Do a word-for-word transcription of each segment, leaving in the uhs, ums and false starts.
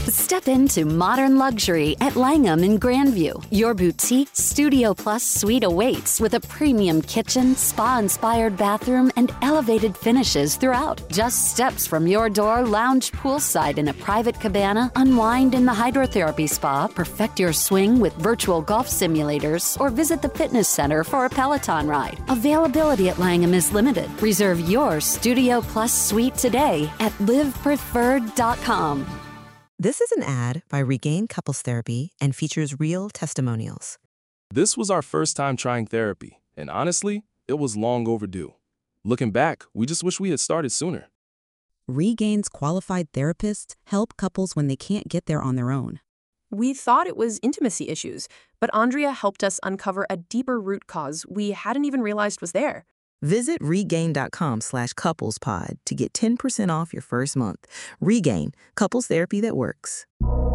Step into modern luxury at Langham in Grandview. Your boutique Studio Plus suite awaits with a premium kitchen, spa-inspired bathroom, and elevated finishes throughout. Just steps from your door, lounge poolside in a private cabana, unwind in the hydrotherapy spa, perfect your swing with virtual golf simulators, or visit the fitness center for a Peloton ride. Availability at Langham is limited. Reserve your Studio Plus suite today at live preferred dot com. This is an ad by Regain Couples Therapy and features real testimonials. This was our first time trying therapy, and honestly, it was long overdue. Looking back, we just wish we had started sooner. Regain's qualified therapists help couples when they can't get there on their own. We thought it was intimacy issues, but Andrea helped us uncover a deeper root cause we hadn't even realized was there. Visit regain.com slash couplespod to get ten percent off your first month. Regain, couples therapy that works.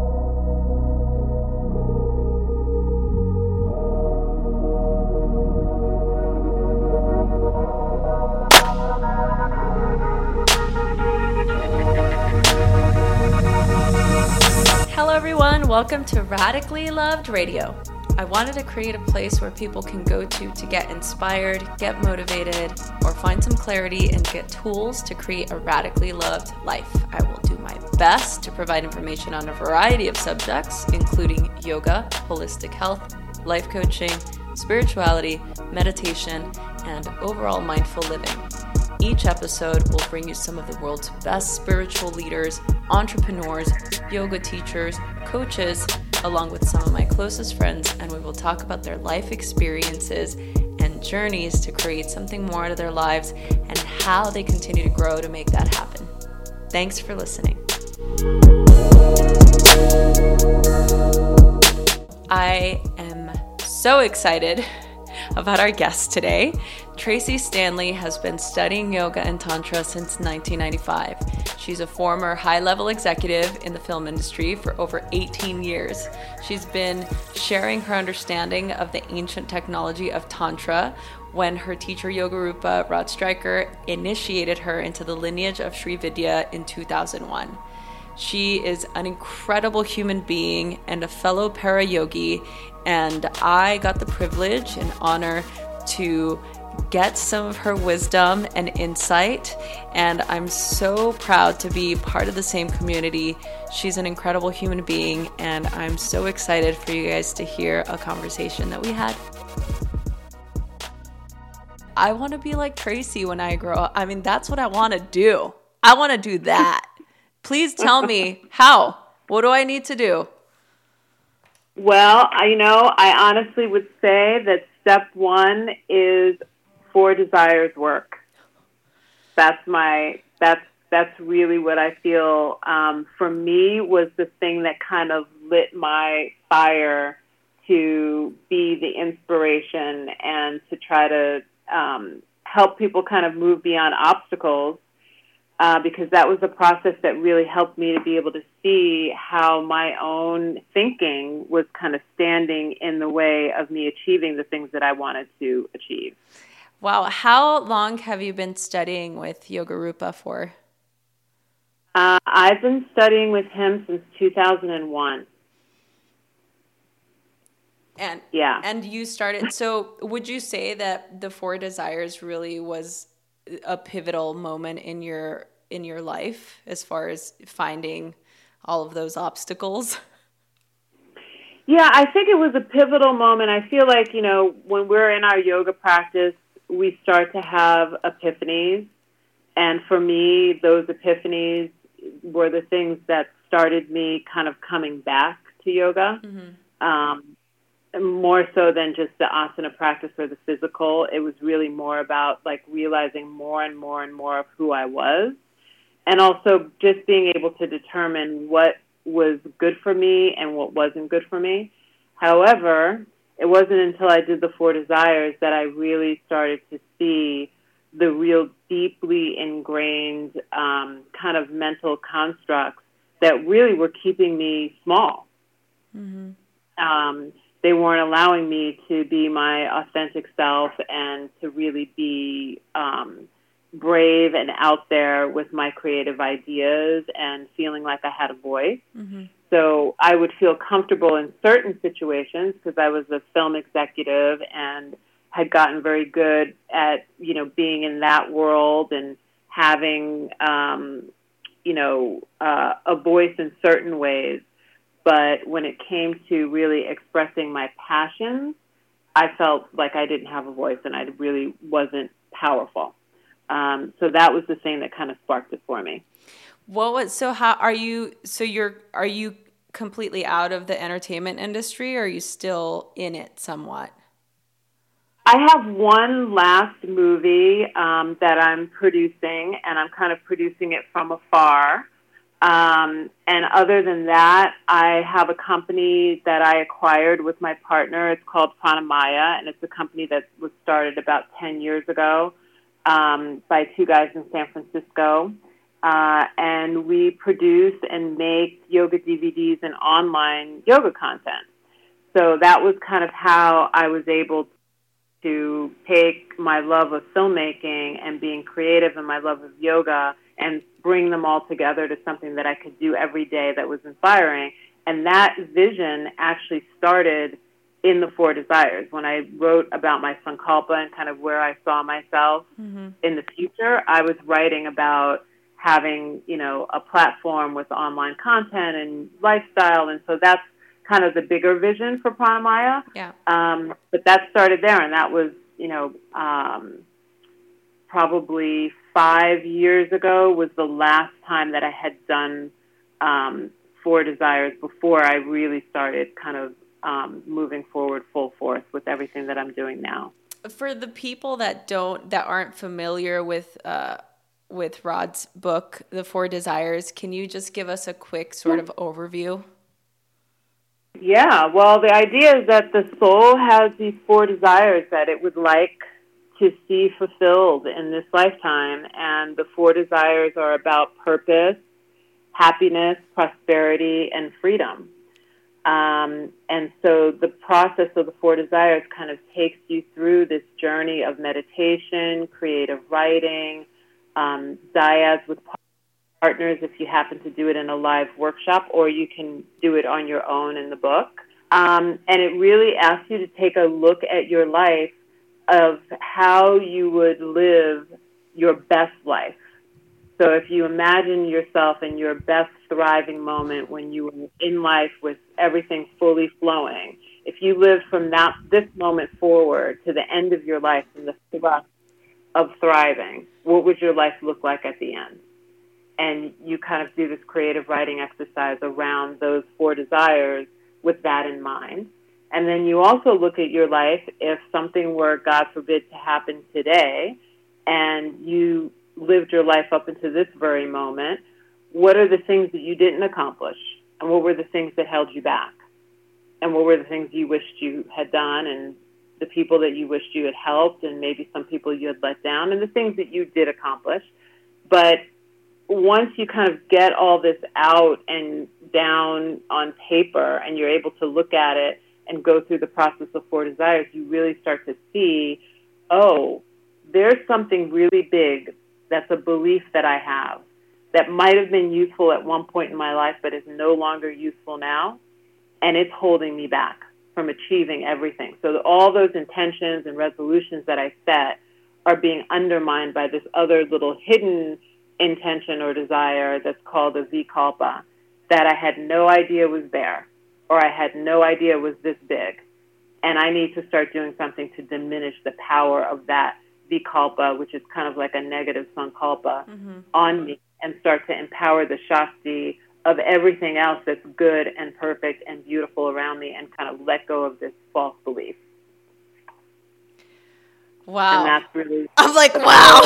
Hello everyone, welcome to Radically Loved Radio. I wanted to create a place where people can go to to get inspired, get motivated, or find some clarity and get tools to create a radically loved life. I will do my best to provide information on a variety of subjects, including yoga, holistic health, life coaching, spirituality, meditation, and overall mindful living. Each episode will bring you some of the world's best spiritual leaders, entrepreneurs, yoga teachers, coaches, along with some of my closest friends, and we will talk about their life experiences and journeys to create something more out of their lives and how they continue to grow to make that happen. Thanks for listening. I am so excited about our guest today. Tracy Stanley has been studying yoga and tantra since nineteen ninety-five. She's a former high-level executive in the film industry for over eighteen years. She's been sharing her understanding of the ancient technology of tantra when her teacher Yoga Rupa Rod Stryker initiated her into the lineage of Sri Vidya in two thousand one. She is an incredible human being and a fellow para-yogi, and I got the privilege and honor to get some of her wisdom and insight, and I'm so proud to be part of the same community. She's an incredible human being, and I'm so excited for you guys to hear a conversation that we had. I want to be like Tracy when I grow up. I mean, that's what I want to do. I want to do that. Please tell me how. What do I need to do? Well, I- you know, I honestly would say that step one is Four Desires work. That's my, that's, that's really what I feel, um, for me, was the thing that kind of lit my fire to be the inspiration and to try to um, help people kind of move beyond obstacles. Uh, because that was a process that really helped me to be able to see how my own thinking was kind of standing in the way of me achieving the things that I wanted to achieve. Wow. How long have you been studying with Yoga Rupa for? Uh, I've been studying with him since two thousand one. And yeah. And you started, so would you say that the Four Desires really was a pivotal moment in your in your life as far as finding all of those obstacles? Yeah, I think it was a pivotal moment. I feel like, you know, when we're in our yoga practice, we start to have epiphanies. And for me, those epiphanies were the things that started me kind of coming back to yoga. Mm-hmm. Um, more so than just the asana practice or the physical. It was really more about like realizing more and more and more of who I was. And also just being able to determine what was good for me and what wasn't good for me. However, it wasn't until I did the Four Desires that I really started to see the real deeply ingrained um, kind of mental constructs that really were keeping me small. Mm-hmm. Um, they weren't allowing me to be my authentic self and to really be, um, brave and out there with my creative ideas and feeling like I had a voice. Mm-hmm. So I would feel comfortable in certain situations because I was a film executive and had gotten very good at, you know, being in that world and having, um, you know, uh, a voice in certain ways. But when it came to really expressing my passions, I felt like I didn't have a voice and I really wasn't powerful. Um, so that was the thing that kind of sparked it for me. What was, so how are you, so you're, are you completely out of the entertainment industry, or are you still in it somewhat? I have one last movie um, that I'm producing, and I'm kind of producing it from afar. Um, and other than that, I have a company that I acquired with my partner. It's called Pranamaya, and it's a company that was started about ten years ago um, by two guys in San Francisco. Uh, and we produce and make yoga D V Ds and online yoga content. So that was kind of how I was able to take my love of filmmaking and being creative and my love of yoga and bring them all together to something that I could do every day that was inspiring. And that vision actually started in the Four Desires. When I wrote about my Sankalpa and kind of where I saw myself mm-hmm. in the future, I was writing about having, you know, a platform with online content and lifestyle. And so that's kind of the bigger vision for Pranamaya. Yeah. Um, but that started there, and that was, you know, um, probably five years ago was the last time that I had done um, Four Desires before I really started kind of um, moving forward full force with everything that I'm doing now. For the people that don't, that aren't familiar with, uh, with Rod's book, The Four Desires, can you just give us a quick sort of overview? Yeah, well, the idea is that the soul has these four desires that it would like to see fulfilled in this lifetime, and the four desires are about purpose, happiness, prosperity, and freedom. Um, and so the process of the four desires kind of takes you through this journey of meditation, creative writing, um, dyads with partners if you happen to do it in a live workshop, or you can do it on your own in the book. Um, and it really asks you to take a look at your life of how you would live your best life. So if you imagine yourself in your best thriving moment when you were in life with everything fully flowing, if you live from that this moment forward to the end of your life in the thrust of thriving, what would your life look like at the end? And you kind of do this creative writing exercise around those four desires with that in mind. And then you also look at your life if something were, God forbid, to happen today, and you lived your life up into this very moment, what are the things that you didn't accomplish? And what were the things that held you back? And what were the things you wished you had done, and the people that you wished you had helped, and maybe some people you had let down, and the things that you did accomplish. But once you kind of get all this out and down on paper and you're able to look at it and go through the process of four desires, you really start to see, oh, there's something really big that's a belief that I have that might have been useful at one point in my life but is no longer useful now, and it's holding me back from achieving everything. So all those intentions and resolutions that I set are being undermined by this other little hidden intention or desire that's called a vikalpa that I had no idea was there, or I had no idea was this big. And I need to start doing something to diminish the power of that vikalpa, which is kind of like a negative sankalpa, mm-hmm. on me, and start to empower the Shakti of everything else that's good and perfect and beautiful around me, and kind of let go of this false belief. Wow. And that's really... I'm like, wow.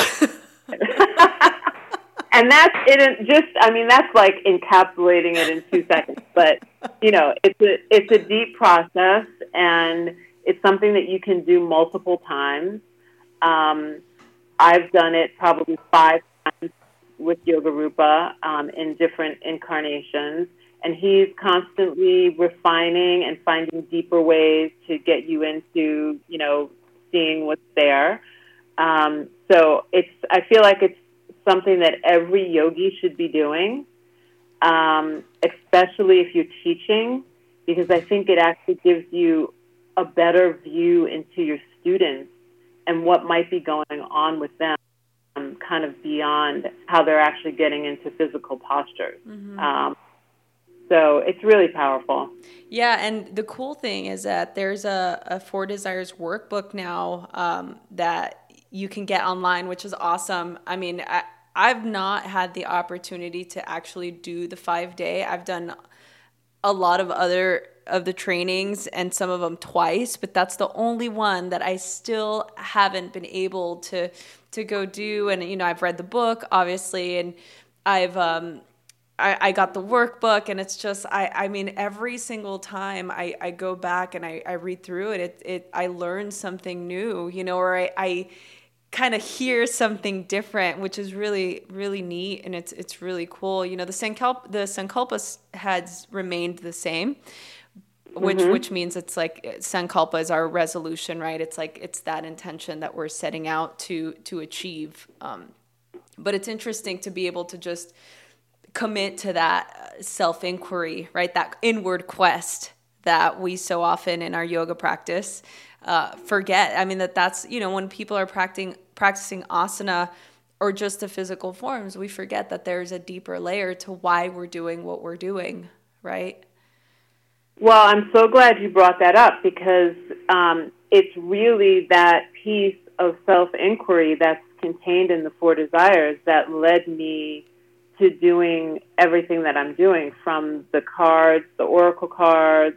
And that's it. Just, I mean, that's like encapsulating it in two seconds. But you know, it's a it's a deep process, and it's something that you can do multiple times. Um, I've done it probably five times with Yoga Rupa um, in different incarnations, and he's constantly refining and finding deeper ways to get you into, you know, seeing what's there. Um, So it's, I feel like it's something that every yogi should be doing, um, especially if you're teaching, because I think it actually gives you a better view into your students and what might be going on with them, um, kind of beyond how they're actually getting into physical postures. Mm-hmm. Um, so it's really powerful. Yeah, and the cool thing is that there's a, a Four Desires workbook now um, that you can get online, which is awesome. I mean, I, I've not had the opportunity to actually do the five day. I've done a lot of other of the trainings and some of them twice, but that's the only one that I still haven't been able to to go do. And, you know, I've read the book, obviously, and I've um, I, I got the workbook, and it's just, I, I mean, every single time I, I go back and I, I read through it, it, it, I learn something new, you know, or I, I kind of hear something different, which is really, really neat. And it's, it's really cool. You know, the Sankalpa, the Sankalpa has remained the same, which, mm-hmm. which means it's like Sankalpa is our resolution, right? It's like, it's that intention that we're setting out to, to achieve. Um, but it's interesting to be able to just commit to that self-inquiry, right? That inward quest that we so often in our yoga practice uh, forget. I mean, that that's, you know, when people are practicing, practicing asana or just the physical forms, we forget that there's a deeper layer to why we're doing what we're doing, right? Well, I'm so glad you brought that up, because um, it's really that piece of self-inquiry that's contained in the Four Desires that led me to doing everything that I'm doing, from the cards, the oracle cards,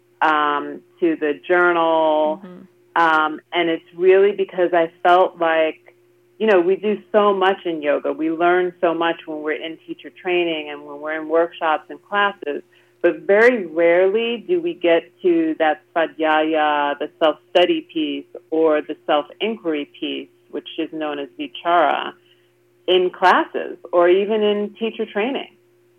um, to the journal. Mm-hmm. Um, and it's really because I felt like, you know, we do so much in yoga. We learn so much when we're in teacher training and when we're in workshops and classes, but very rarely do we get to that svadhyaya, the self-study piece, or the self-inquiry piece, which is known as vichara, in classes or even in teacher training.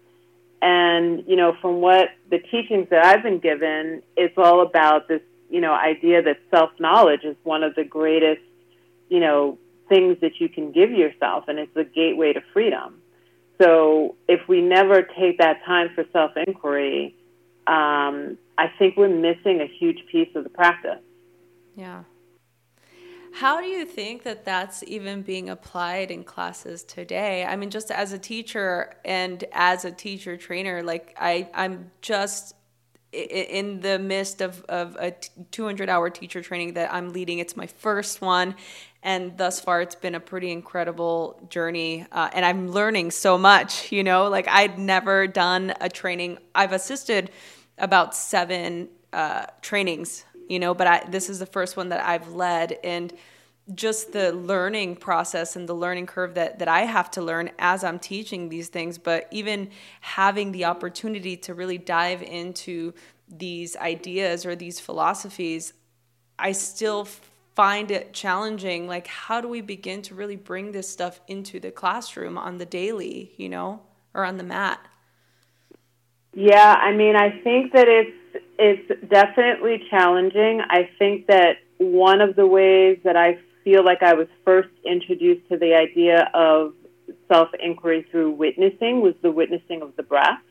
And, you know, from what the teachings that I've been given, it's all about this, you know, idea that self-knowledge is one of the greatest, you know, things that you can give yourself, and it's the gateway to freedom. So if we never take that time for self-inquiry, um, I think we're missing a huge piece of the practice. Yeah. How do you think that that's even being applied in classes today? I mean, just as a teacher and as a teacher trainer, like I, I'm just in the midst of, of a two hundred hour teacher training that I'm leading. It's my first one. And thus far, it's been a pretty incredible journey. Uh, and I'm learning so much, you know, like I'd never done a training. I've assisted about seven uh, trainings, you know, but I, this is the first one that I've led, and just the learning process and the learning curve that, that I have to learn as I'm teaching these things, but even having the opportunity to really dive into these ideas or these philosophies, I still find it challenging. Like, how do we begin to really bring this stuff into the classroom on the daily, you know, or on the mat? Yeah, I mean, I think that it's it's definitely challenging. I think that one of the ways that I feel like I was first introduced to the idea of self-inquiry through witnessing was the witnessing of the breath.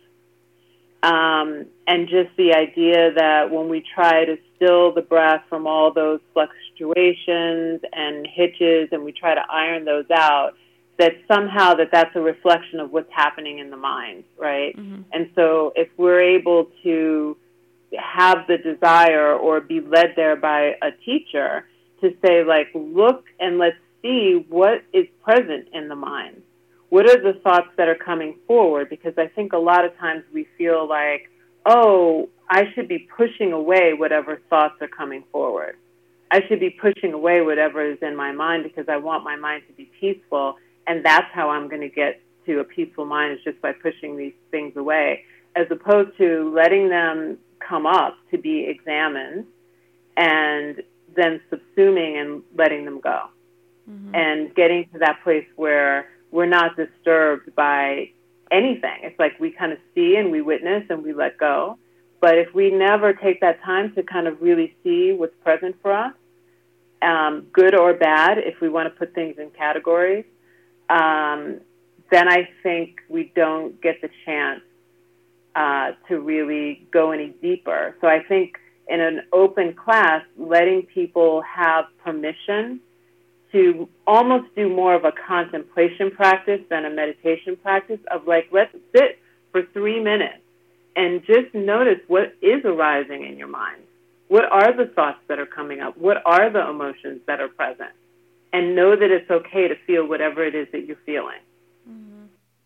Um, and just the idea that when we try to still the breath from all those fluctuations and hitches, and we try to iron those out, that somehow that that's a reflection of what's happening in the mind, right? Mm-hmm. And so if we're able to have the desire or be led there by a teacher to say, like, look and let's see what is present in the mind. What are the thoughts that are coming forward? Because I think a lot of times we feel like, oh, I should be pushing away whatever thoughts are coming forward. I should be pushing away whatever is in my mind because I want my mind to be peaceful, and that's how I'm going to get to a peaceful mind, is just by pushing these things away, as opposed to letting them come up to be examined and then subsuming and letting them go. Mm-hmm. And getting to that place where we're not disturbed by anything. It's like we kind of see and we witness and we let go. But if we never take that time to kind of really see what's present for us, um, good or bad, if we want to put things in categories, um, then I think we don't get the chance uh, to really go any deeper. So I think in an open class, letting people have permission to almost do more of a contemplation practice than a meditation practice of like, let's sit for three minutes and just notice what is arising in your mind. What are the thoughts that are coming up? What are the emotions that are present? And know that it's okay to feel whatever it is that you're feeling. Mm-hmm.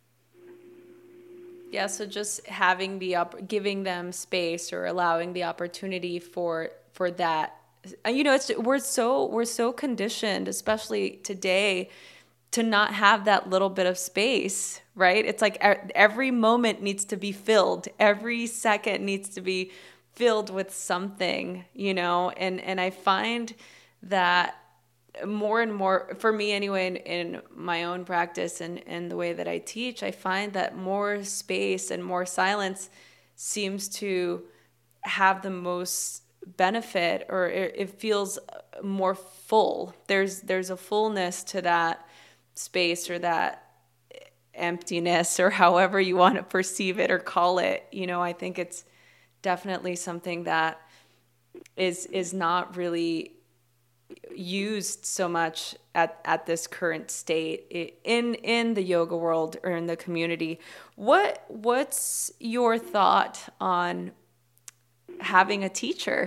Yeah, so just having the op- giving them space or allowing the opportunity for for that. You know, it's we're so we're so conditioned, especially today, to not have that little bit of space, right? It's like every moment needs to be filled. Every second needs to be filled with something, you know? And, and I find that more and more, for me anyway, in, in my own practice and, and the way that I teach, I find that more space and more silence seems to have the most benefit, or it, it feels more full. There's, there's a fullness to that space or that emptiness, or however you want to perceive it or call it. You know, I think it's definitely something that is is not really used so much at, at this current state in in the yoga world or in the community. What what's your thought on having a teacher?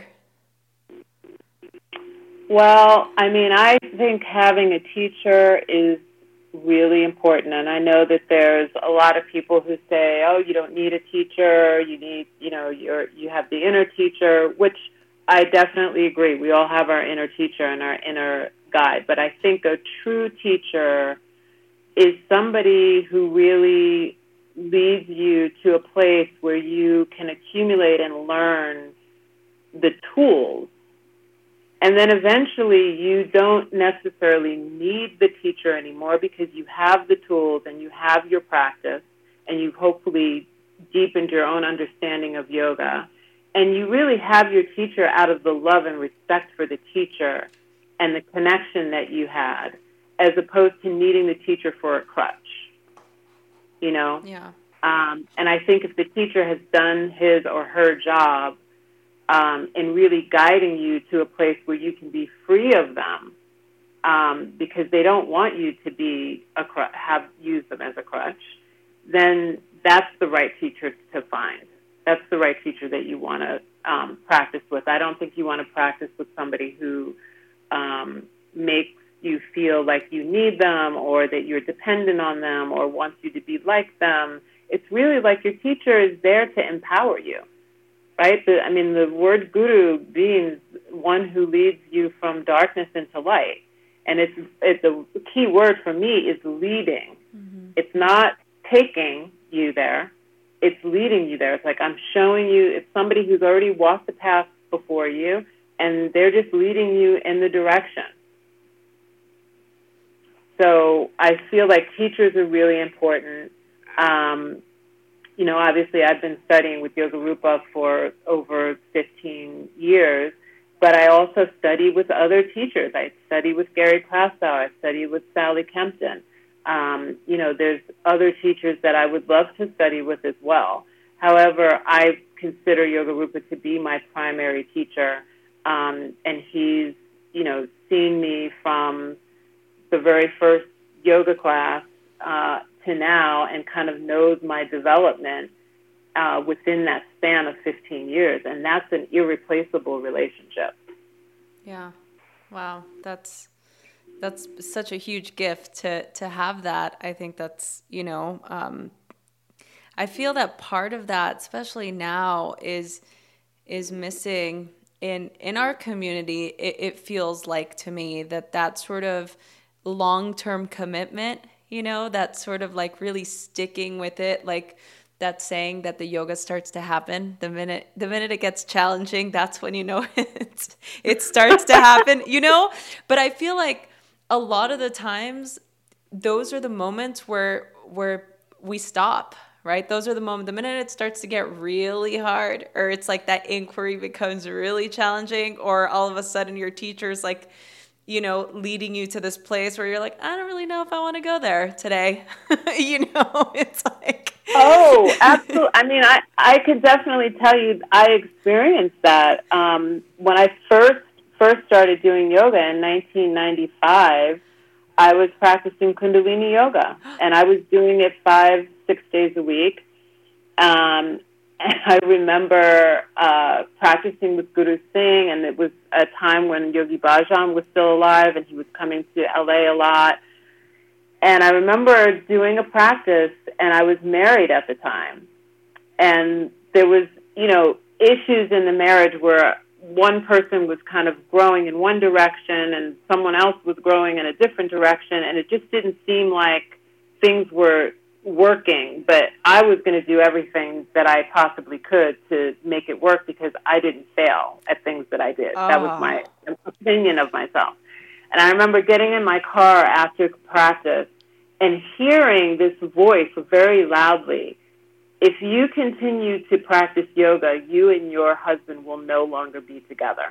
Well, I mean, I think having a teacher is really important. And I know that there's a lot of people who say, oh, you don't need a teacher. You need, you know, you're, you have the inner teacher, which I definitely agree. We all have our inner teacher and our inner guide. But I think a true teacher is somebody who really leads you to a place where you can accumulate and learn the tools. And then eventually you don't necessarily need the teacher anymore because you have the tools and you have your practice and you've hopefully deepened your own understanding of yoga. And you really have your teacher out of the love and respect for the teacher and the connection that you had, as opposed to needing the teacher for a crutch, you know? Yeah. Um, and I think if the teacher has done his or her job, Um, and really guiding you to a place where you can be free of them, um, because they don't want you to be a cr- have used them as a crutch, then that's the right teacher to find. That's the right teacher that you want to um, practice with. I don't think you want to practice with somebody who um, makes you feel like you need them or that you're dependent on them or wants you to be like them. It's really like your teacher is there to empower you. Right? The, I mean, the word guru means one who leads you from darkness into light. And it's, it's a key word for me is leading. Mm-hmm. It's not taking you there. It's leading you there. It's like I'm showing you, it's somebody who's already walked the path before you, and they're just leading you in the direction. So I feel like teachers are really important. Um, You know, obviously I've been studying with Yoga Rupa for over fifteen years, but I also study with other teachers. I study with Gary Klastow. I study with Sally Kempton. Um, you know, there's other teachers that I would love to study with as well. However, I consider Yoga Rupa to be my primary teacher, um, and he's, you know, seen me from the very first yoga class uh, to now and kind of knows my development uh, within that span of fifteen years. And that's an irreplaceable relationship. Yeah. Wow. That's, that's such a huge gift to, to have that. I think that's, you know, um, I feel that part of that, especially now, is, is missing in, in our community. It, it feels like to me that that sort of long-term commitment, you know, that sort of like really sticking with it, like that saying that the yoga starts to happen the minute the minute it gets challenging, that's when you know it, it starts to happen, you know? But I feel like a lot of the times those are the moments where where we stop, right? Those are the moments, the minute it starts to get really hard, or it's like that inquiry becomes really challenging, or all of a sudden your teacher's like you know, leading you to this place where you're like, I don't really know if I want to go there today. You know, it's like. Oh, absolutely. I mean, I, I could definitely tell you I experienced that. Um, when I first first started doing yoga in nineteen ninety-five, I was practicing Kundalini yoga, and I was doing it five, six days a week. Um, and I remember uh, practicing with Guru Singh, and it was a time when Yogi Bhajan was still alive, and he was coming to L A a lot. And I remember doing a practice, and I was married at the time. And there was, you know, issues in the marriage where one person was kind of growing in one direction and someone else was growing in a different direction, and it just didn't seem like things were working. But I was going to do everything that I possibly could to make it work because I didn't fail at things that I did. Oh. That was my opinion of myself. And I remember getting in my car after practice and hearing this voice very loudly, if you continue to practice yoga, you and your husband will no longer be together.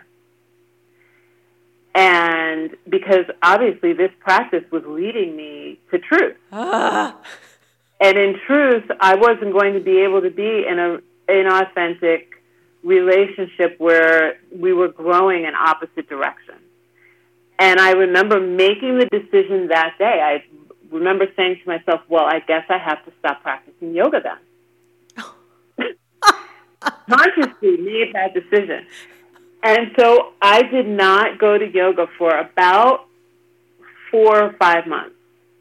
And because obviously this practice was leading me to truth. Ah. And in truth, I wasn't going to be able to be in a an authentic relationship where we were growing in opposite directions. And I remember making the decision that day. I remember saying to myself, well, I guess I have to stop practicing yoga then. Consciously made that decision. And so I did not go to yoga for about four or five months.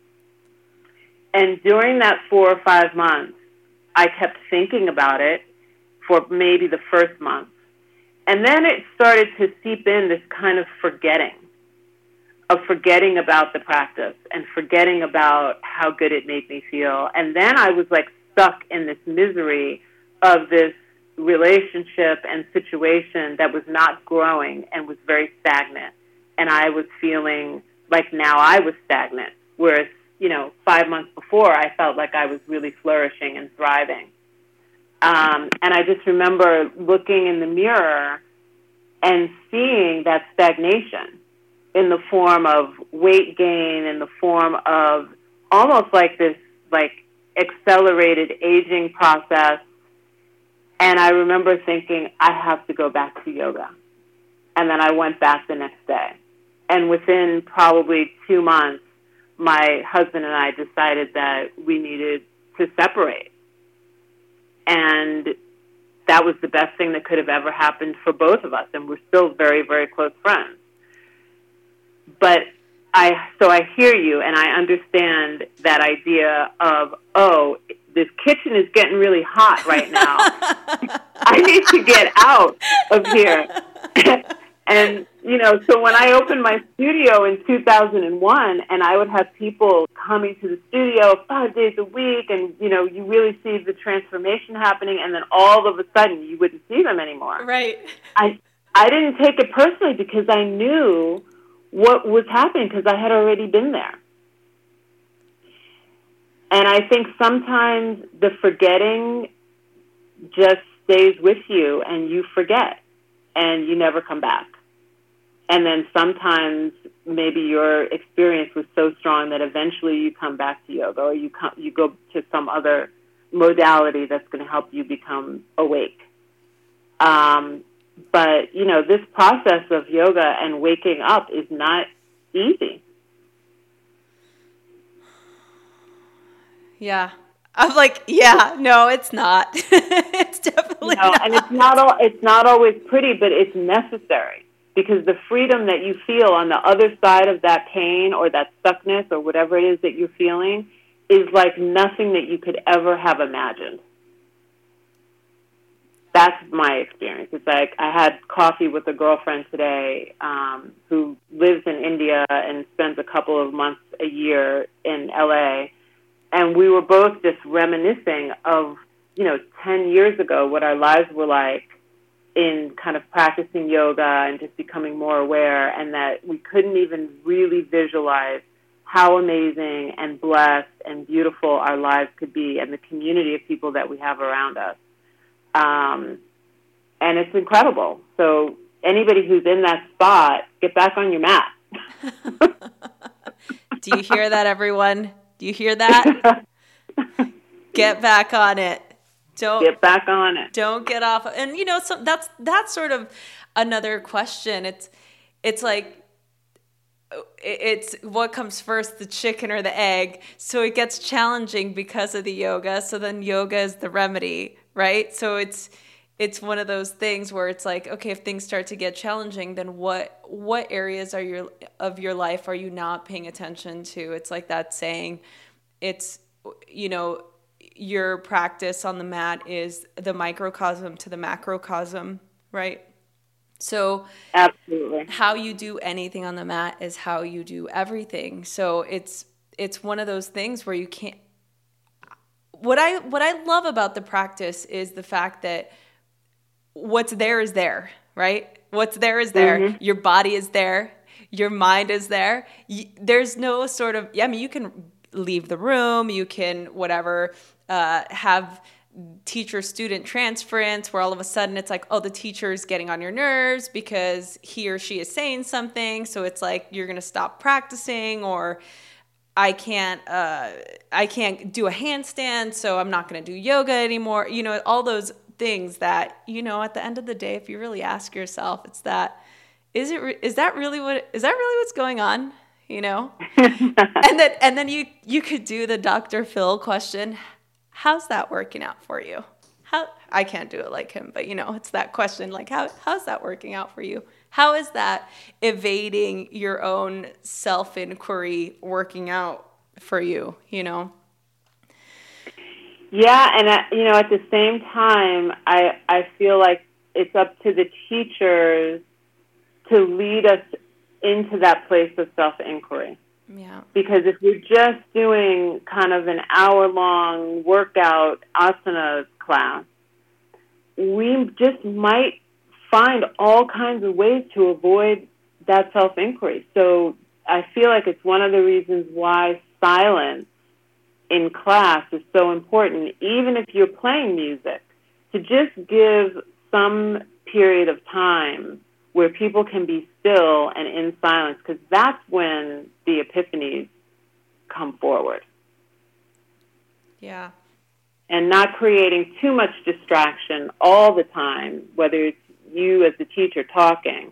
And during that four or five months, I kept thinking about it for maybe the first month. And then it started to seep in this kind of forgetting. Of forgetting about the practice and forgetting about how good it made me feel. And then I was like stuck in this misery of this relationship and situation that was not growing and was very stagnant. And I was feeling like now I was stagnant, whereas, you know, five months before I felt like I was really flourishing and thriving. Um, and I just remember looking in the mirror and seeing that stagnation in the form of weight gain, in the form of almost like this like accelerated aging process. And I remember thinking, I have to go back to yoga. And then I went back the next day. And within probably two months, my husband and I decided that we needed to separate. And that was the best thing that could have ever happened for both of us. And we're still very, very close friends. But I, so I hear you, and I understand that idea of, oh, this kitchen is getting really hot right now. I need to get out of here. And, you know, so when I opened my studio in two thousand one, and I would have people coming to the studio five days a week, and, you know, you really see the transformation happening, and then all of a sudden you wouldn't see them anymore. Right. I, I didn't take it personally because I knew what was happening because I had already been there. And I think sometimes the forgetting just stays with you and you forget and you never come back. And then sometimes maybe your experience was so strong that eventually you come back to yoga or you come, you go to some other modality that's going to help you become awake. Um, But, you know, this process of yoga and waking up is not easy. Yeah. I'm like, yeah, no, it's not. It's definitely no, not. And it's not all, it's not always pretty, but it's necessary because the freedom that you feel on the other side of that pain or that stuckness or whatever it is that you're feeling is like nothing that you could ever have imagined. That's my experience. It's like I had coffee with a girlfriend today um, who lives in India and spends a couple of months a year in L A, and we were both just reminiscing of, you know, ten years ago what our lives were like in kind of practicing yoga and just becoming more aware, and that we couldn't even really visualize how amazing and blessed and beautiful our lives could be and the community of people that we have around us. Um, and it's incredible. So anybody who's in that spot, get back on your mat. Do you hear that, everyone? Do you hear that? Get back on it. Don't get back on it. Don't get off. And you know, so that's that's sort of another question. It's it's like it's what comes first, the chicken or the egg. So it gets challenging because of the yoga. So then yoga is the remedy, right? So it's it's one of those things where it's like, okay, if things start to get challenging, then what what areas are your of your life are you not paying attention to? It's like that saying, it's, you know, your practice on the mat is the microcosm to the macrocosm, right? So absolutely, how you do anything on the mat is how you do everything. So it's it's one of those things where you can't. What I what I love about the practice is the fact that what's there is there, right? What's there is there. Mm-hmm. Your body is there. Your mind is there. You, there's no sort of, I mean, you can leave the room. You can whatever, uh, have teacher-student transference where all of a sudden it's like, oh, the teacher's getting on your nerves because he or she is saying something. So it's like you're going to stop practicing, or I can't uh, I can't do a handstand, so I'm not going to do yoga anymore. You know, all those things that, you know, at the end of the day, if you really ask yourself, it's that, is it re- is that really what is that really what's going on? You know, and then and then you you could do the Doctor Phil question. How's that working out for you? How I can't do it like him, but you know, it's that question, like how how's that working out for you? How is that evading your own self-inquiry working out for you, you know? Yeah, and uh, you know, at the same time, I I feel like it's up to the teachers to lead us into that place of self-inquiry. Yeah. Because if we're just doing kind of an hour-long workout asana class, we just might find all kinds of ways to avoid that self-inquiry. So I feel like it's one of the reasons why silence in class is so important, even if you're playing music, to just give some period of time where people can be still and in silence, because that's when the epiphanies come forward. Yeah. And not creating too much distraction all the time, whether it's you as the teacher talking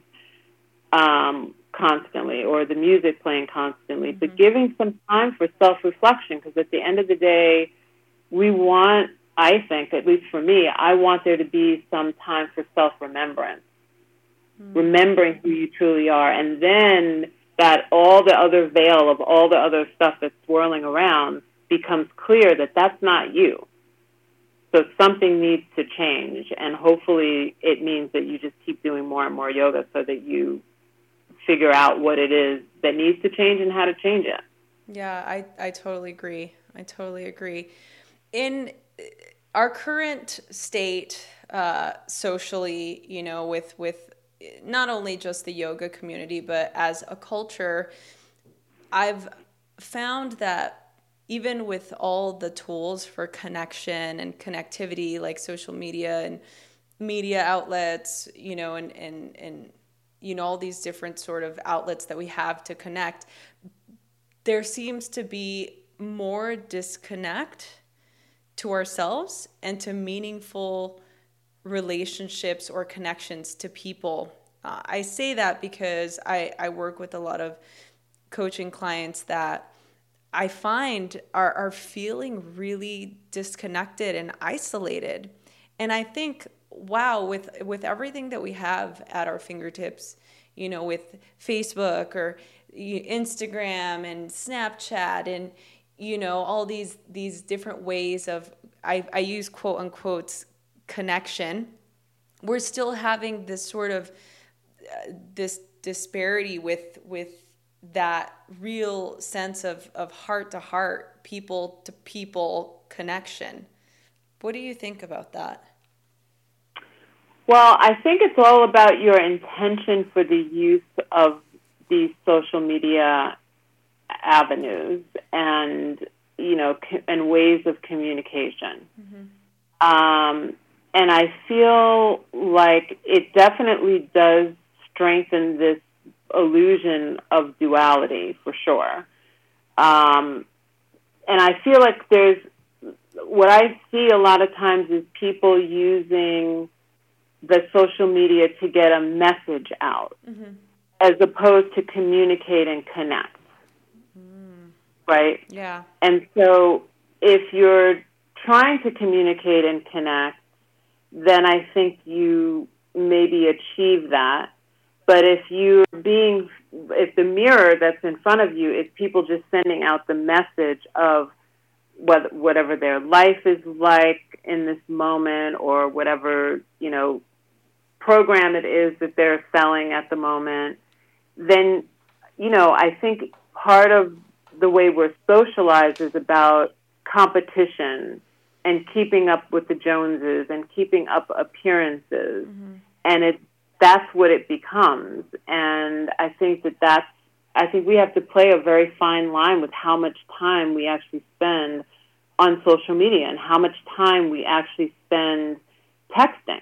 um, constantly or the music playing constantly, mm-hmm. but giving some time for self-reflection, because at the end of the day, we want, I think, at least for me, I want there to be some time for self-remembrance. Remembering who you truly are, and then that all the other veil of all the other stuff that's swirling around becomes clear that that's not you. So something needs to change, and hopefully it means that you just keep doing more and more yoga so that you figure out what it is that needs to change and how to change it. Yeah, I, I totally agree. I totally agree. In our current state, uh, socially, you know, with, with not only just the yoga community, but as a culture, I've found that even with all the tools for connection and connectivity, like social media and media outlets, you know, and, and, and, you know, all these different sort of outlets that we have to connect, there seems to be more disconnect to ourselves and to meaningful relationships or connections to people. Uh, I say that because I, I work with a lot of coaching clients that I find are, are feeling really disconnected and isolated. And I think, wow, with, with everything that we have at our fingertips, you know, with Facebook or Instagram and Snapchat and, you know, all these, these different ways of, I, I use quote unquote connection, we're still having this sort of uh, this disparity with with that real sense of, of heart to heart, people to people connection. What do you think about that? Well, I think it's all about your intention for the use of these social media avenues and, you know, and ways of communication. Mm-hmm. Um, And I feel like it definitely does strengthen this illusion of duality for sure. Um, and I feel like there's, what I see a lot of times is people using the social media to get a message out, mm-hmm. as opposed to communicate and connect, mm. right? Yeah. And so if you're trying to communicate and connect, then I think you maybe achieve that. But if you're being, if the mirror that's in front of you is people just sending out the message of what, whatever their life is like in this moment, or whatever, you know, program it is that they're selling at the moment, then, you know, I think part of the way we're socialized is about competition and keeping up with the Joneses and keeping up appearances. Mm-hmm. And it, that's what it becomes. And I think that that's, I think we have to play a very fine line with how much time we actually spend on social media and how much time we actually spend texting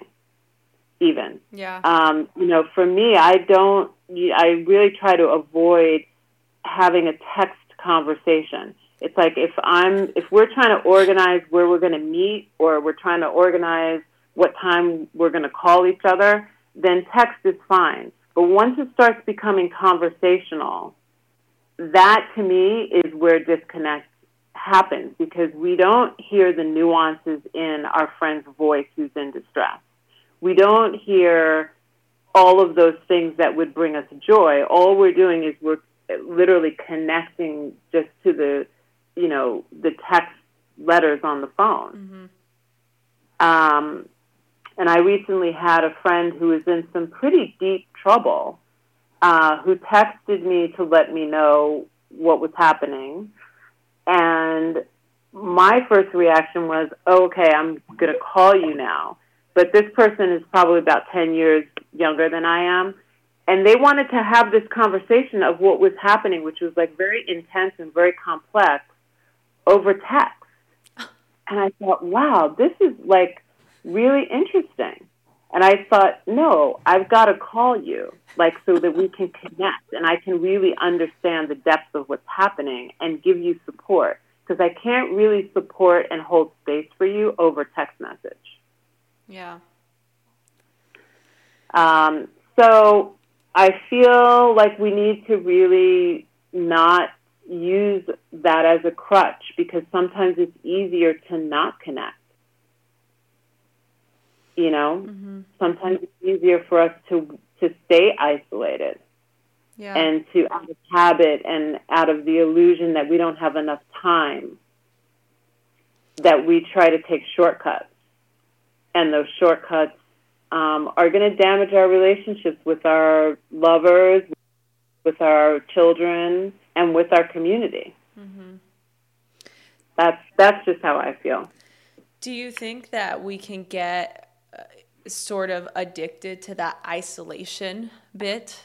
even. Yeah. Um, you know, for me, I don't, I really try to avoid having a text conversation. It's like if I'm, if we're trying to organize where we're going to meet, or we're trying to organize what time we're going to call each other, then text is fine. But once it starts becoming conversational, that to me is where disconnect happens, because we don't hear the nuances in our friend's voice who's in distress. We don't hear all of those things that would bring us joy. All we're doing is we're literally connecting just to the, you know, the text letters on the phone. Mm-hmm. Um, and I recently had a friend who was in some pretty deep trouble, uh, who texted me to let me know what was happening. And my first reaction was, oh, okay, I'm going to call you now. But this person is probably about ten years younger than I am. And they wanted to have this conversation of what was happening, which was like very intense and very complex, over text. And I thought, wow, this is like really interesting. And I thought, no, I've got to call you, like, so that we can connect and I can really understand the depth of what's happening and give you support. Because I can't really support and hold space for you over text message. Yeah. Um, so I feel like we need to really not use that as a crutch, because sometimes it's easier to not connect. You know, mm-hmm. sometimes it's easier for us to to stay isolated, yeah. and to out of habit and out of the illusion that we don't have enough time, that we try to take shortcuts. And those shortcuts um, are going to damage our relationships with our lovers, with our children, and with our community. Mm-hmm. That's that's just how I feel. Do you think that we can get uh, sort of addicted to that isolation bit?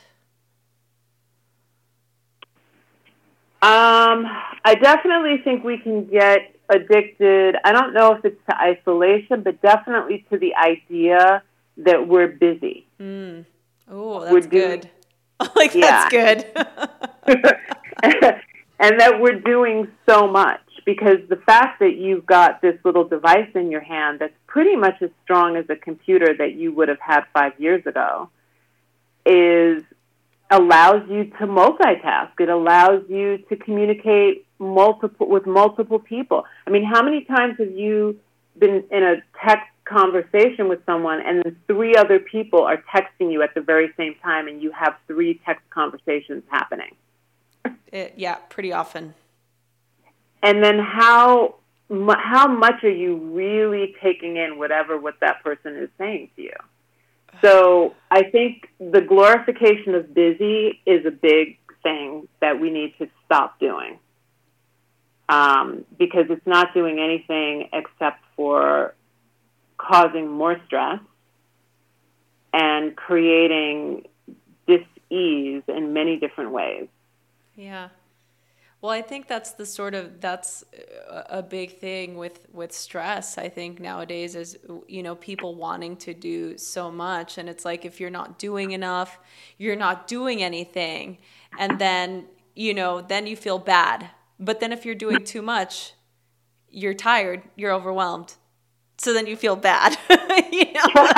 Um, I definitely think we can get addicted. I don't know if it's to isolation, but definitely to the idea that we're busy. Mm. Oh, that's doing, good. Like, yeah. That's good. And that we're doing so much, because the fact that you've got this little device in your hand that's pretty much as strong as a computer that you would have had five years ago is allows you to multitask. It allows you to communicate multiple with multiple people. I mean, how many times have you been in a text conversation with someone and then three other people are texting you at the very same time and you have three text conversations happening? It, yeah, pretty often. And then how how much are you really taking in whatever what that person is saying to you? So I think the glorification of busy is a big thing that we need to stop doing, um, because it's not doing anything except for causing more stress and creating dis-ease in many different ways. Yeah. Well, I think that's the sort of, that's a big thing with, with stress, I think nowadays is, you know, people wanting to do so much. And it's like, if you're not doing enough, you're not doing anything. And then, you know, then you feel bad. But then if you're doing too much, you're tired, you're overwhelmed. So then you feel bad. You know?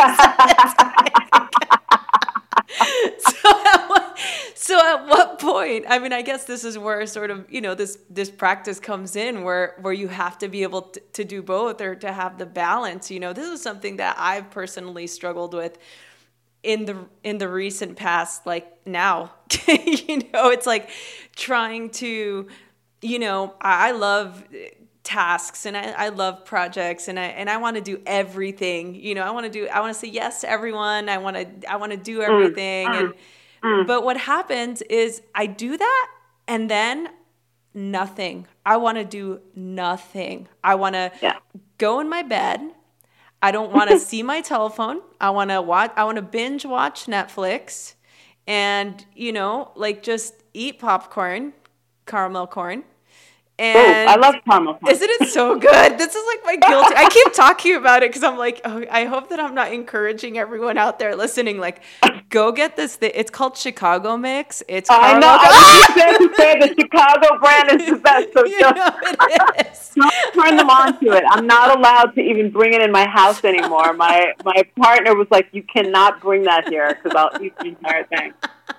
so, at what, so at what point, I mean, I guess this is where sort of, you know, this, this practice comes in where, where you have to be able to, to do both or to have the balance. You know, this is something that I've personally struggled with in the, in the recent past, like now, you know, it's like trying to, you know, I love tasks and I, I love projects and I and I want to do everything. You know, I want to do I want to say yes to everyone. I want to I want to do everything. Mm, and mm. But what happens is I do that and then nothing. I want to do nothing. I want to yeah. go in my bed. I don't want to see my telephone. I want to watch I want to binge watch Netflix and, you know, like just eat popcorn, caramel corn. And oh, I love caramel corn. Isn't it so good? This is like my guilty. I keep talking about it because I'm like, oh, I hope that I'm not encouraging everyone out there listening. Like, go get this thing. It's called Chicago Mix. It's I caramel know. I was going to say the Chicago brand is the best. So you know it is. Don't turn them on to it. I'm not allowed to even bring it in my house anymore. My my partner was like, you cannot bring that here because I'll eat the entire thing.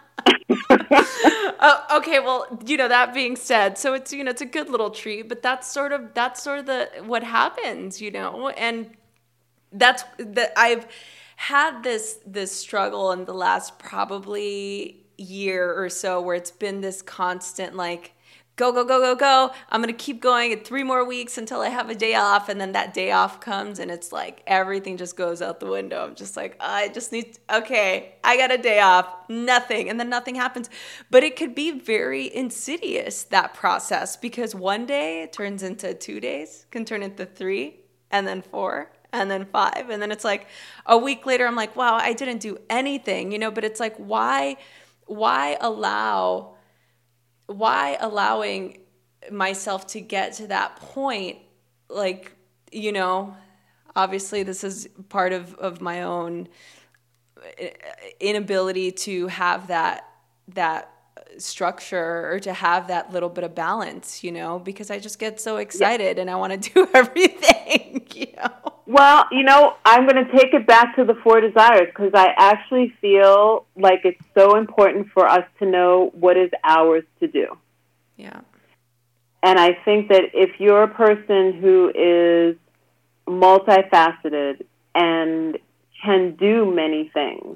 uh, okay, well, you know, that being said, so it's, you know, it's a good little treat, but that's sort of, that's sort of the, what happens, you know, and that's that I've had this, this struggle in the last probably year or so where it's been this constant, like, go, go, go, go, go. I'm going to keep going in three more weeks until I have a day off. And then that day off comes and it's like everything just goes out the window. I'm just like, I just need, to, okay, I got a day off, nothing. And then nothing happens. But it could be very insidious, that process, because one day it turns into two days, can turn into three, and then four, and then five. And then it's like a week later, I'm like, wow, I didn't do anything, you know, but it's like, why, why allow... why allowing myself to get to that point, like, you know, obviously this is part of, of my own inability to have that, that structure or to have that little bit of balance, you know, because I just get so excited yeah. and I want to do everything, you know. Well, you know, I'm going to take it back to the four desires because I actually feel like it's so important for us to know what is ours to do. Yeah. And I think that if you're a person who is multifaceted and can do many things,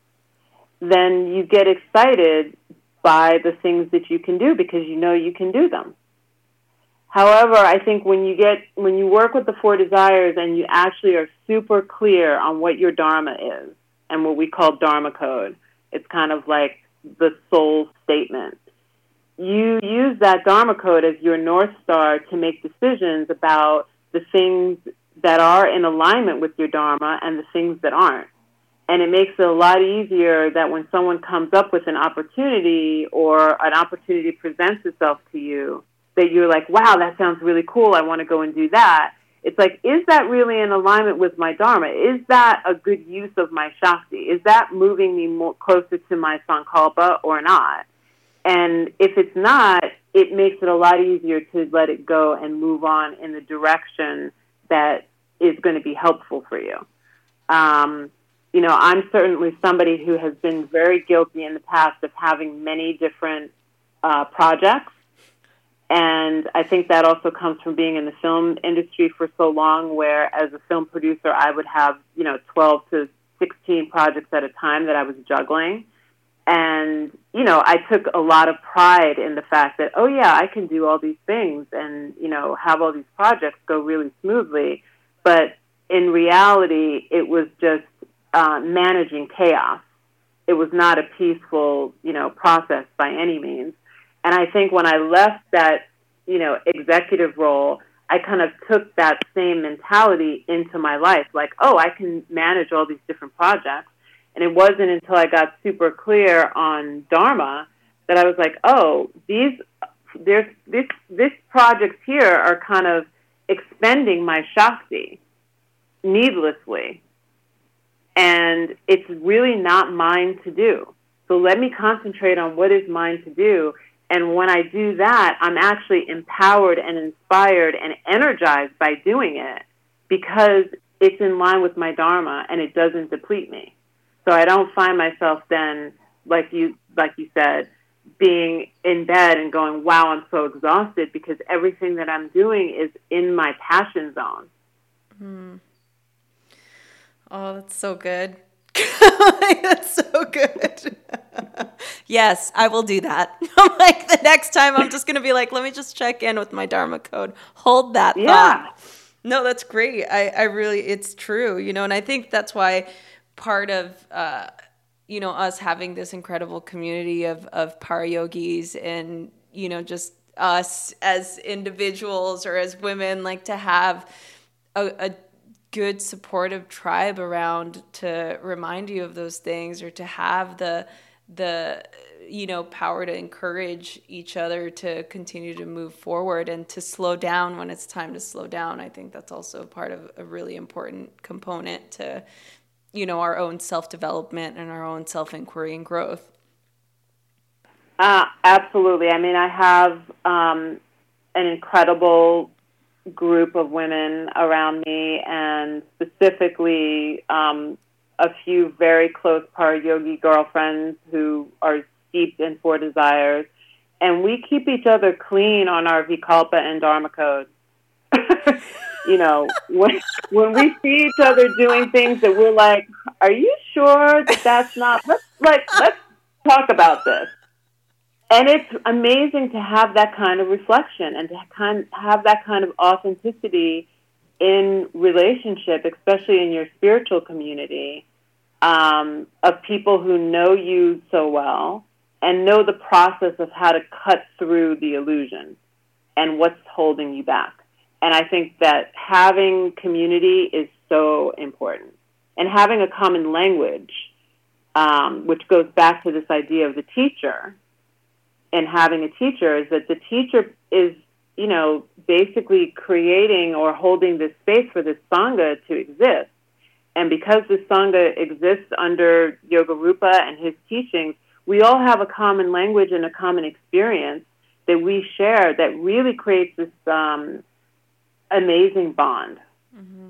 then you get excited by the things that you can do because you know you can do them. However, I think when you get when you work with the four desires and you actually are super clear on what your dharma is and what we call dharma code, it's kind of like the soul statement. You use that dharma code as your North Star to make decisions about the things that are in alignment with your dharma and the things that aren't. And it makes it a lot easier that when someone comes up with an opportunity or an opportunity presents itself to you, that you're like, wow, that sounds really cool. I want to go and do that. It's like, is that really in alignment with my dharma? Is that a good use of my shakti? Is that moving me more closer to my sankalpa or not? And if it's not, it makes it a lot easier to let it go and move on in the direction that is going to be helpful for you. Um, you know, I'm certainly somebody who has been very guilty in the past of having many different uh, projects. And I think that also comes from being in the film industry for so long, where as a film producer, I would have, you know, twelve to sixteen projects at a time that I was juggling. And, you know, I took a lot of pride in the fact that, oh, yeah, I can do all these things and, you know, have all these projects go really smoothly. But in reality, it was just uh, managing chaos. It was not a peaceful, you know, process by any means. And I think when I left that, you know, executive role, I kind of took that same mentality into my life. Like, oh, I can manage all these different projects. And it wasn't until I got super clear on Dharma that I was like, oh, these there's this this projects here are kind of expending my Shakti needlessly. And it's really not mine to do. So let me concentrate on what is mine to do. And when I do that, I'm actually empowered and inspired and energized by doing it because it's in line with my Dharma and it doesn't deplete me. So I don't find myself then, like you like you said, being in bed and going, wow, I'm so exhausted, because everything that I'm doing is in my passion zone. Mm. Oh, that's so good. That's so good. Yes, I will do that. I'm like, the next time I'm just going to be like, let me just check in with my Dharma code. Hold that Yeah. thought. No, that's great. I, I really, it's true, you know, and I think that's why part of, uh, you know, us having this incredible community of, of parayogis and, you know, just us as individuals or as women, like to have a, a good supportive tribe around to remind you of those things, or to have the, the, you know, power to encourage each other to continue to move forward and to slow down when it's time to slow down. I think that's also part of a really important component to, you know, our own self-development and our own self-inquiry and growth. Uh, absolutely. I mean, I have um, an incredible group of women around me, and specifically um, a few very close parayogi girlfriends who are steeped in Four Desires, and we keep each other clean on our Vikalpa and Dharma codes. You know, when when we see each other doing things that we're like, are you sure that that's not, let's, like, let's talk about this. And it's amazing to have that kind of reflection and to kind have that kind of authenticity in relationship, especially in your spiritual community, um, of people who know you so well and know the process of how to cut through the illusion and what's holding you back. And I think that having community is so important. And having a common language, um, which goes back to this idea of the teacher, and having a teacher, is that the teacher is, you know, basically creating or holding this space for this Sangha to exist. And because this Sangha exists under Yoga Rupa and his teachings, we all have a common language and a common experience that we share that really creates this um, amazing bond. Mm-hmm.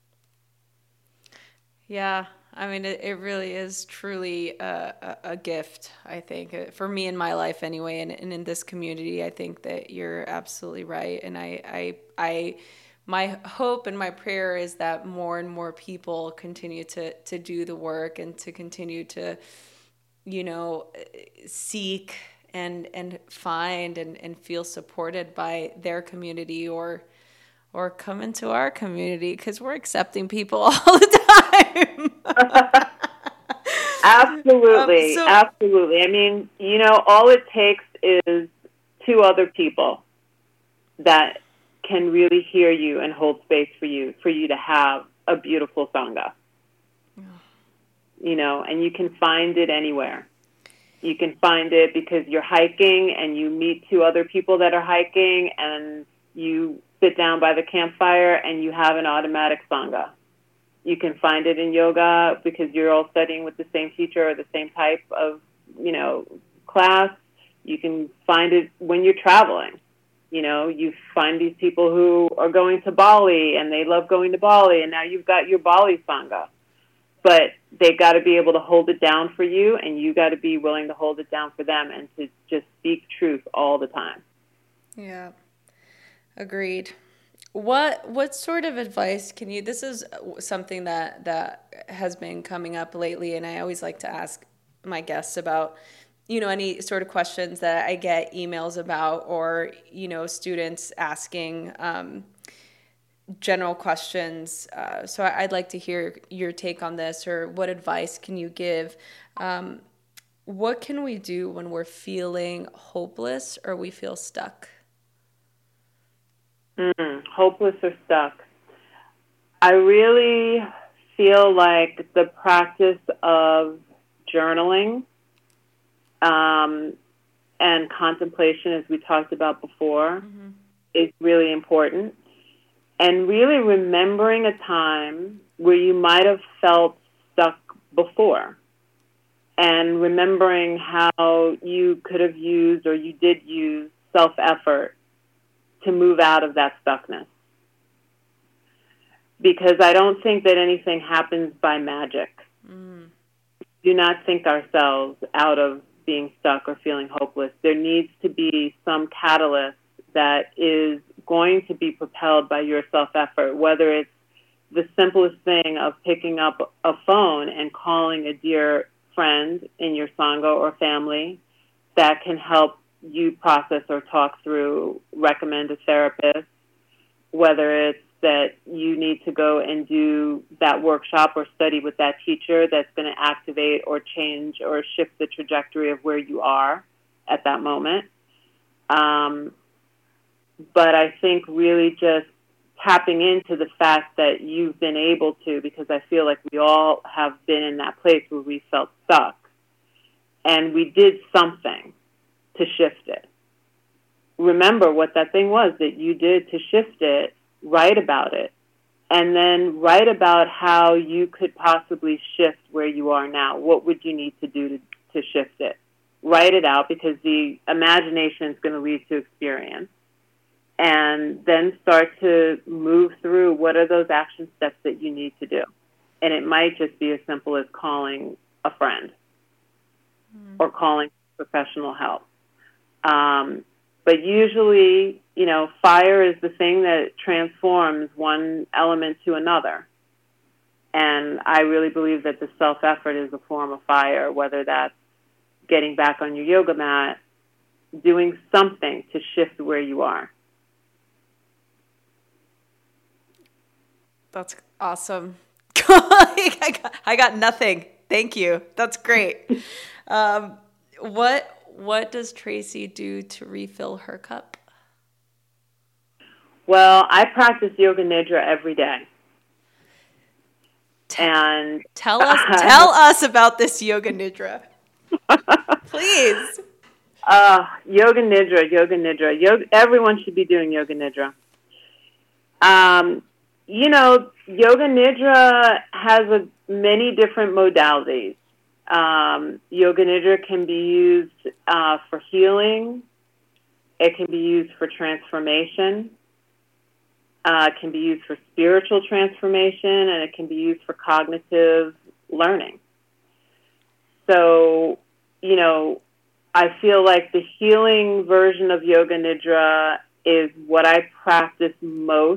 Yeah. I mean, it, it really is truly a, a, a gift, I think, for me in my life anyway, and, and in this community. I think that you're absolutely right. And I, I, I, my hope and my prayer is that more and more people continue to, to do the work and to continue to, you know, seek and, and find and, and feel supported by their community, or or come into our community, because we're accepting people all the time. Absolutely, um, so, absolutely. I mean, you know, all it takes is two other people that can really hear you and hold space for you, for you to have a beautiful Sangha. You know, and you can find it anywhere. You can find it because you're hiking and you meet two other people that are hiking, and you sit down by the campfire and you have an automatic Sangha. You can find it in yoga because you're all studying with the same teacher or the same type of, you know, class. You can find it when you're traveling. You know, you find these people who are going to Bali and they love going to Bali, and now you've got your Bali Sangha. But they got to be able to hold it down for you, and you got to be willing to hold it down for them and to just speak truth all the time. Yeah. Agreed. What what sort of advice can you, this is something that, that has been coming up lately, and I always like to ask my guests about, you know, any sort of questions that I get emails about, or, you know, students asking um, general questions. Uh, so I'd like to hear your take on this, or what advice can you give? Um, what can we do when we're feeling hopeless or we feel stuck? Mm, hopeless or stuck. I really feel like the practice of journaling um, and contemplation, as we talked about before, mm-hmm. is really important. And really remembering a time where you might have felt stuck before, and remembering how you could have used or you did use self-effort to move out of that stuckness. Because I don't think that anything happens by magic. Mm. Do not think ourselves out of being stuck or feeling hopeless. There needs to be some catalyst that is going to be propelled by your self-effort, whether it's the simplest thing of picking up a phone and calling a dear friend in your Sangha or family that can help you process or talk through, recommend a therapist, whether it's that you need to go and do that workshop or study with that teacher that's going to activate or change or shift the trajectory of where you are at that moment. Um, but I think really just tapping into the fact that you've been able to, because I feel like we all have been in that place where we felt stuck, and we did something to shift it. Remember what that thing was that you did to shift it. Write about it, and then write about how you could possibly shift where you are now. What would you need to do to, to shift it? Write it out, because the imagination is going to lead to experience. And then start to move through what are those action steps that you need to do. And it might just be as simple as calling a friend mm. or calling professional help. Um, but usually, you know, fire is the thing that transforms one element to another. And I really believe that the self-effort is a form of fire, whether that's getting back on your yoga mat, doing something to shift where you are. That's awesome. I, got, I got nothing. Thank you. That's great. Um, what what does Tracy do to refill her cup? Well, I practice Yoga Nidra every day. And tell us uh, tell us about this Yoga Nidra. Please. Uh, Yoga Nidra, Yoga Nidra. Yoga, everyone should be doing Yoga Nidra. Um You know, Yoga Nidra has a, many different modalities. Um, Yoga Nidra can be used uh, for healing. It can be used for transformation. Uh, it can be used for spiritual transformation, and it can be used for cognitive learning. So, you know, I feel like the healing version of Yoga Nidra is what I practice most.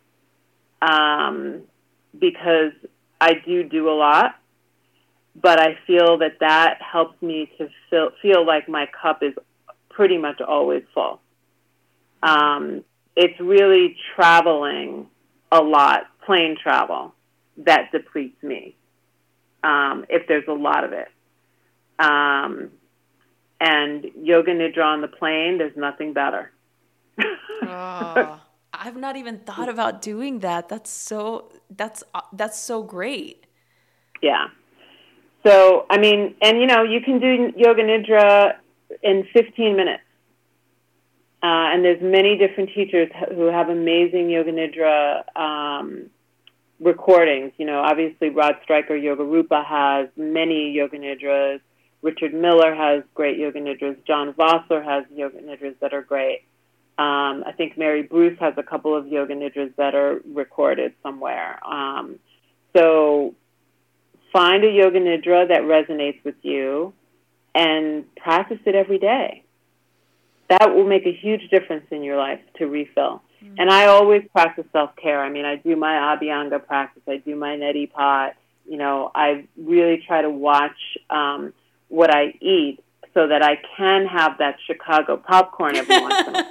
Um, because I do do a lot, but I feel that that helps me to feel, feel like my cup is pretty much always full. Um, it's really traveling a lot, plane travel, that depletes me, um, if there's a lot of it. Um, and Yoga Nidra on the plane, there's nothing better. Oh. I've not even thought about doing that. That's so that's uh, that's so great. Yeah. So, I mean, and you know, you can do Yoga Nidra in fifteen minutes. Uh, and there's many different teachers who have amazing Yoga Nidra um, recordings. You know, obviously Rod Stryker Yoga Rupa has many Yoga Nidras. Richard Miller has great Yoga Nidras. John Vossler has Yoga Nidras that are great. Um, I think Mary Bruce has a couple of Yoga Nidras that are recorded somewhere. Um, so find a Yoga Nidra that resonates with you and practice it every day. That will make a huge difference in your life to refill. Mm-hmm. And I always practice self-care. I mean, I do my Abhyanga practice. I do my neti pot. You know, I really try to watch um, what I eat, so that I can have that Chicago popcorn every once in a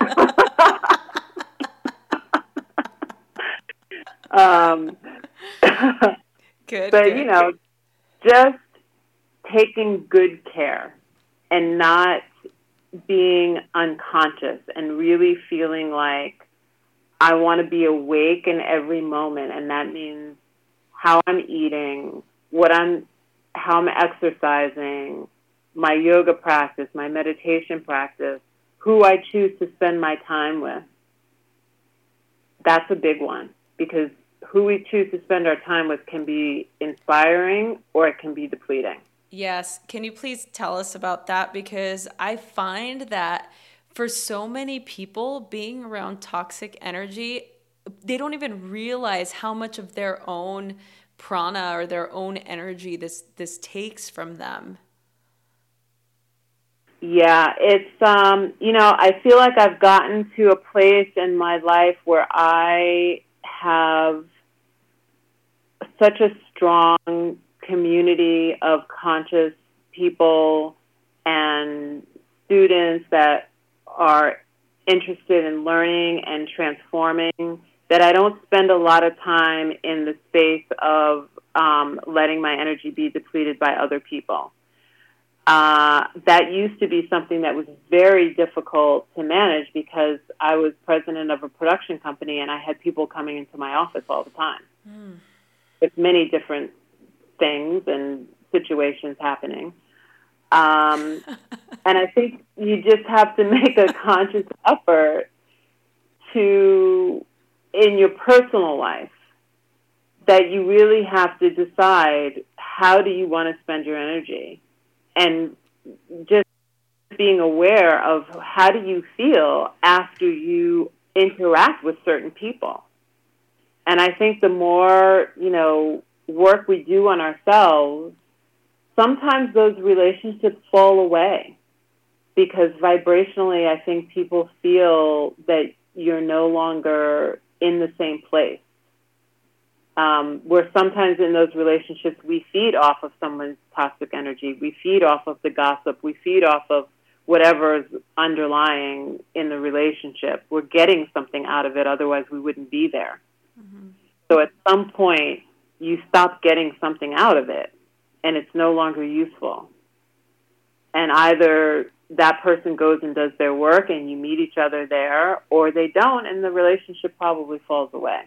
while. um, good, but, good. you know, just taking good care and not being unconscious and really feeling like I want to be awake in every moment. And that means how I'm eating, what I'm, how I'm exercising, my yoga practice, my meditation practice, who I choose to spend my time with. That's a big one, because who we choose to spend our time with can be inspiring or it can be depleting. Yes. Can you please tell us about that? Because I find that for so many people, being around toxic energy, they don't even realize how much of their own prana or their own energy this this takes from them. Yeah, it's, um, you know, I feel like I've gotten to a place in my life where I have such a strong community of conscious people and students that are interested in learning and transforming, that I don't spend a lot of time in the space of um, letting my energy be depleted by other people. Uh, that used to be something that was very difficult to manage because I was president of a production company and I had people coming into my office all the time mm. with many different things and situations happening. Um, and I think you just have to make a conscious effort to, in your personal life, that you really have to decide how do you want to spend your energy. And just being aware of how do you feel after you interact with certain people. And I think the more, you know, work we do on ourselves, sometimes those relationships fall away because vibrationally I think people feel that you're no longer in the same place. Um, where sometimes in those relationships we feed off of someone's toxic energy, we feed off of the gossip, we feed off of whatever's underlying in the relationship. We're getting something out of it, otherwise we wouldn't be there. Mm-hmm. So at some point you stop getting something out of it and it's no longer useful. And either that person goes and does their work and you meet each other there, or they don't and the relationship probably falls away.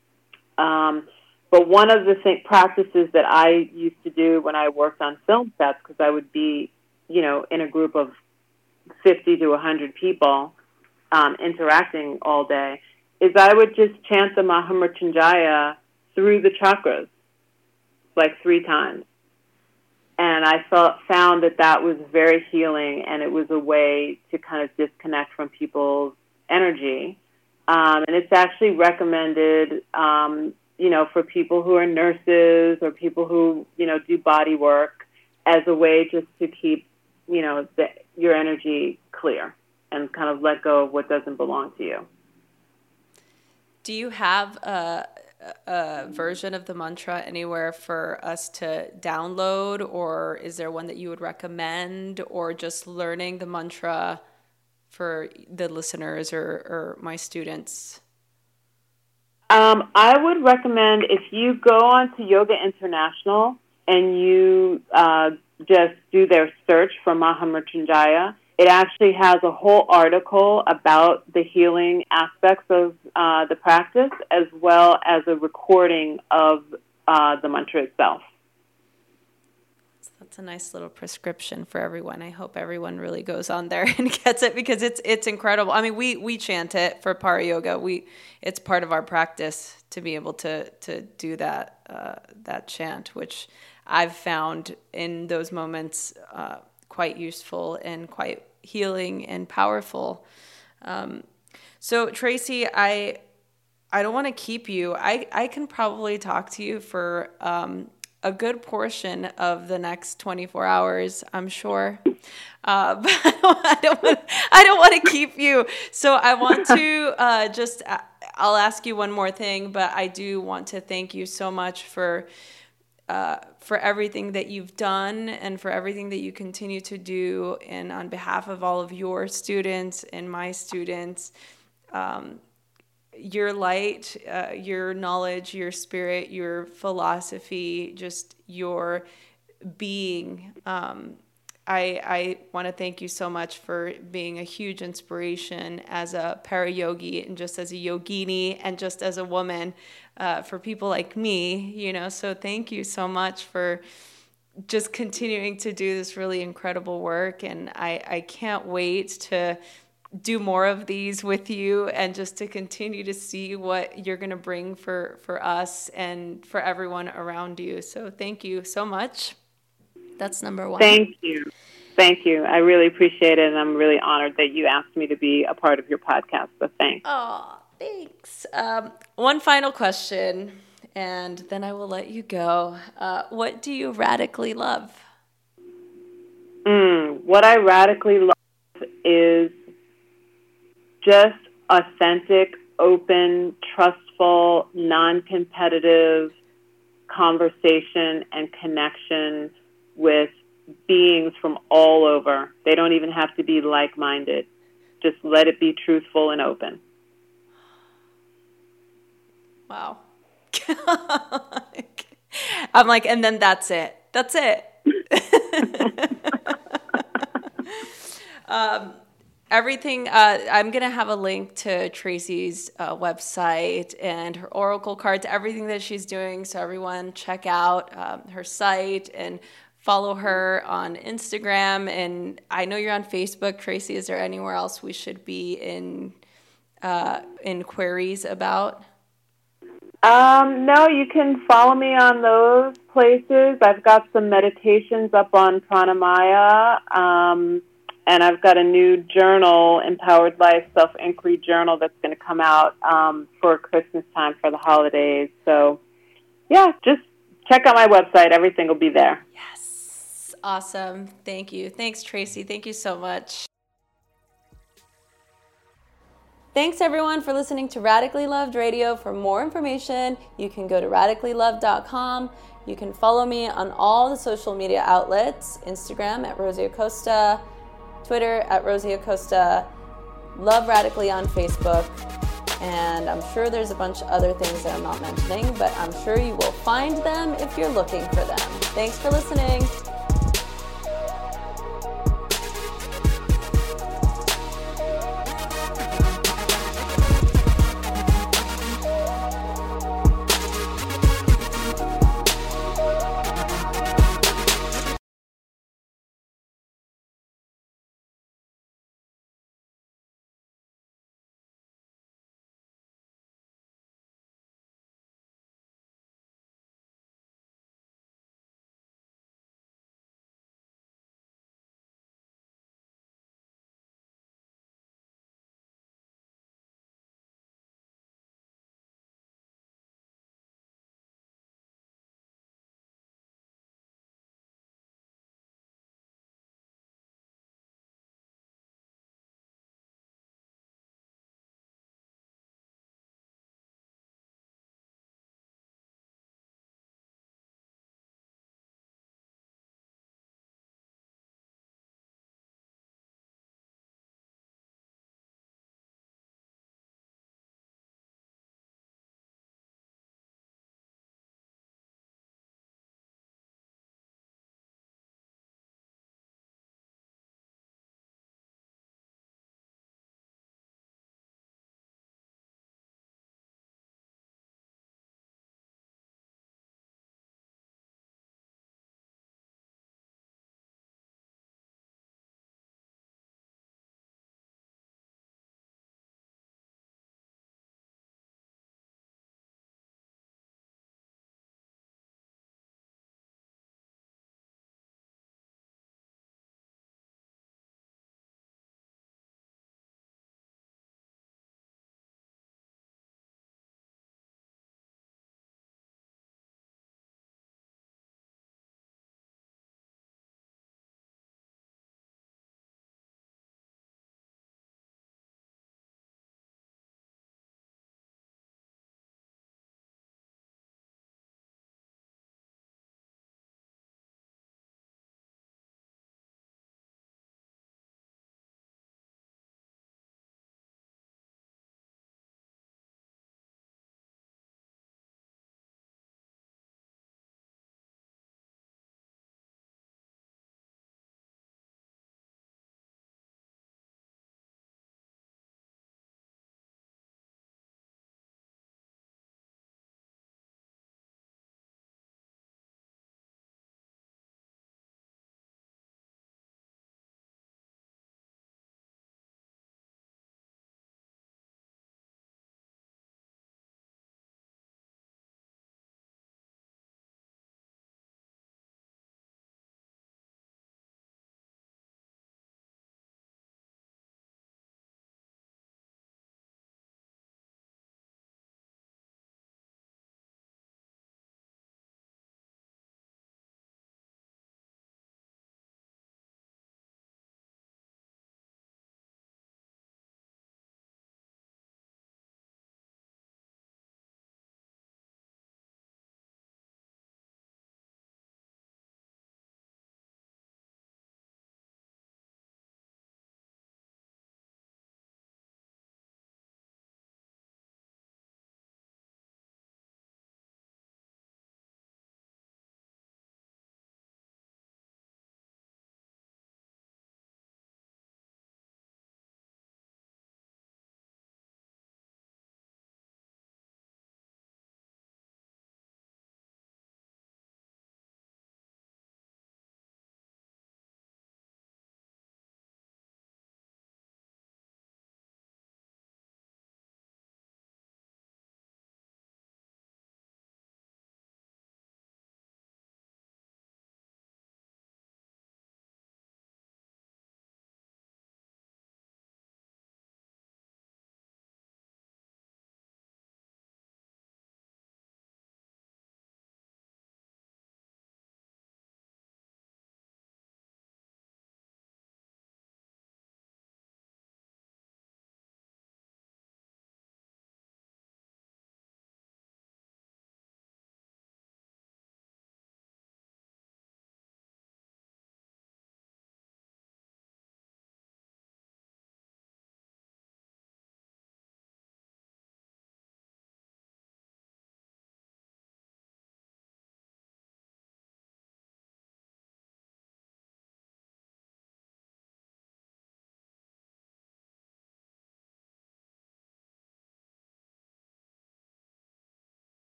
Um, but one of the th- practices that I used to do when I worked on film sets, because I would be, you know, in a group of fifty to one hundred people um, interacting all day, is I would just chant the Mahamrityunjaya through the chakras, like three times. And I felt, found that that was very healing, and it was a way to kind of disconnect from people's energy. Um, and it's actually recommended, um, you know, for people who are nurses or people who, you know, do body work as a way just to keep, you know, the, your energy clear and kind of let go of what doesn't belong to you. Do you have a, a version of the mantra anywhere for us to download, or is there one that you would recommend, or just learning the mantra for the listeners or, or my students? Um, I would recommend if you go on to Yoga International and you uh, just do their search for Mahamrityunjaya, it actually has a whole article about the healing aspects of uh, the practice, as well as a recording of uh, the mantra itself. That's a nice little prescription for everyone. I hope everyone really goes on there and gets it, because it's it's incredible. I mean, we we chant it for Para Yoga. We it's part of our practice to be able to to do that uh, that chant, which I've found in those moments uh, quite useful and quite healing and powerful. Um, so Tracy, I I don't want to keep you. I I can probably talk to you for Um, a good portion of the next twenty-four hours, I'm sure. Uh, but I don't want, I don't want to keep you. So I want to uh, just, I'll ask you one more thing, but I do want to thank you so much for, uh, for everything that you've done and for everything that you continue to do. And on behalf of all of your students and my students, um, your light, uh, your knowledge, your spirit, your philosophy, just your being. Um, I, I want to thank you so much for being a huge inspiration as a para-yogi and just as a yogini and just as a woman uh, for people like me, you know, so thank you so much for just continuing to do this really incredible work. And I, I can't wait to do more of these with you and just to continue to see what you're going to bring for, for us and for everyone around you. So thank you so much. That's number one. Thank you. Thank you. I really appreciate it, and I'm really honored that you asked me to be a part of your podcast, so thanks. Oh, thanks. Um, one final question, and then I will let you go. Uh, what do you radically love? Mm, what I radically love is just authentic, open, trustful, non-competitive conversation and connection with beings from all over. They don't even have to be like-minded. Just let it be truthful and open. Wow. I'm like, and then that's it. That's it. um, everything, uh, I'm going to have a link to Tracy's uh, website and her oracle cards, everything that she's doing. So everyone check out um, her site and follow her on Instagram. And I know you're on Facebook. Tracy, is there anywhere else we should be in uh, in queries about? Um, no, you can follow me on those places. I've got some meditations up on Pranamaya, um, and I've got a new journal, Empowered Life Self-Inquiry Journal, that's going to come out um, for Christmas time for the holidays. So, yeah, just check out my website. Everything will be there. Yes. Awesome. Thank you. Thanks, Tracy. Thank you so much. Thanks, everyone, for listening to Radically Loved Radio. For more information, you can go to radically loved dot com. You can follow me on all the social media outlets, Instagram at Rosie Acosta, Twitter at Rosie Acosta, Love Radically on Facebook, and I'm sure there's a bunch of other things that I'm not mentioning, but I'm sure you will find them if you're looking for them. Thanks for listening.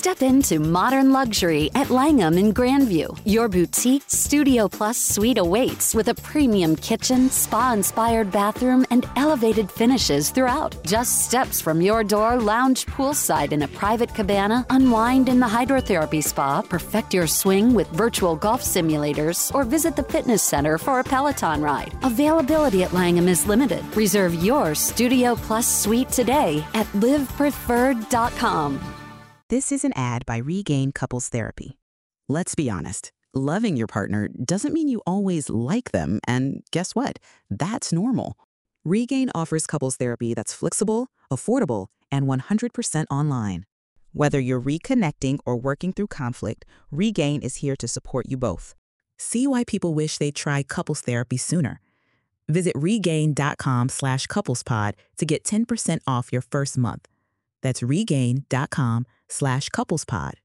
Step into modern luxury at Langham in Grandview. Your boutique Studio Plus suite awaits with a premium kitchen, spa-inspired bathroom, and elevated finishes throughout. Just steps from your door, lounge poolside in a private cabana, unwind in the hydrotherapy spa, perfect your swing with virtual golf simulators, or visit the fitness center for a Peloton ride. Availability at Langham is limited. Reserve your Studio Plus suite today at live preferred dot com. This is an ad by Regain Couples Therapy. Let's be honest, loving your partner doesn't mean you always like them, and guess what? That's normal. Regain offers couples therapy that's flexible, affordable, and one hundred percent online. Whether you're reconnecting or working through conflict, Regain is here to support you both. See why people wish they'd tried couples therapy sooner. Visit regain.com slash couplespod to get ten percent off your first month. That's regain.com slash couplespod